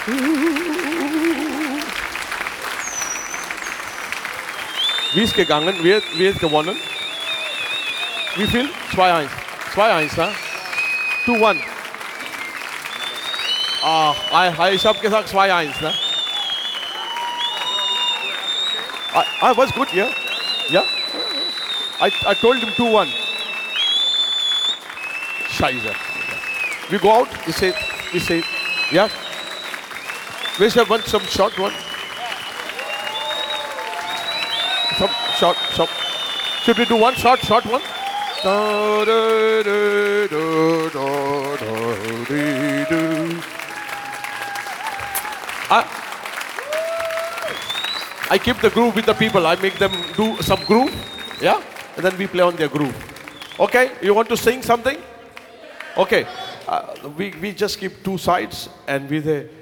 Wie ist gegangen? Wer ist gewonnen? Wie viel? 2-1. 2-1, ne? 2-1. Ich habe gesagt 2-1, ne? Was good, yeah? Yeah? I told him 2-1. Scheiße. We go out, we say, yeah? Where's your one, some short one? Some short. Should we do one short one? I keep the groove with the people. I make them do some groove, yeah? And then we play on their groove. Okay, you want to sing something? Okay, we just keep two sides and we say,